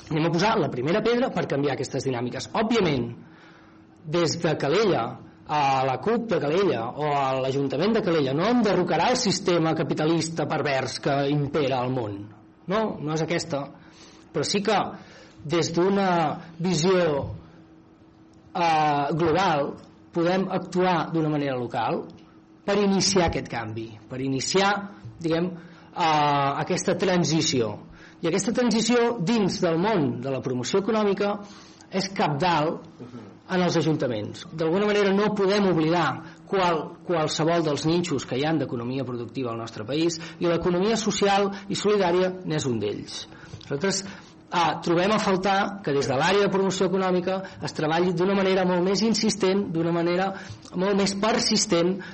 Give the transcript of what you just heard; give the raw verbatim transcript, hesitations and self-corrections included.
anem a posar la primera pedra per canviar aquestes dinàmiques. Òbviament, des de Calella a la CUP de Calella o a l'Ajuntament de Calella no enderrocarà el sistema capitalista pervers que impera al món, no, no és aquesta, però sí que des d'una visió eh, global podem actuar d'una manera local per iniciar aquest canvi, per iniciar, diguem, eh, aquesta transició. I aquesta transició dins del món de la promoció econòmica és cabdal en els ajuntaments. D'alguna manera no podem oblidar qual, qualsevol dels nínxols que hi ha d'economia productiva al nostre país, i l'economia social i solidària n'és un d'ells. Nosaltres ah, trobem a faltar que des de l'àrea de promoció econòmica es treballi d'una manera molt més insistent, d'una manera molt més persistent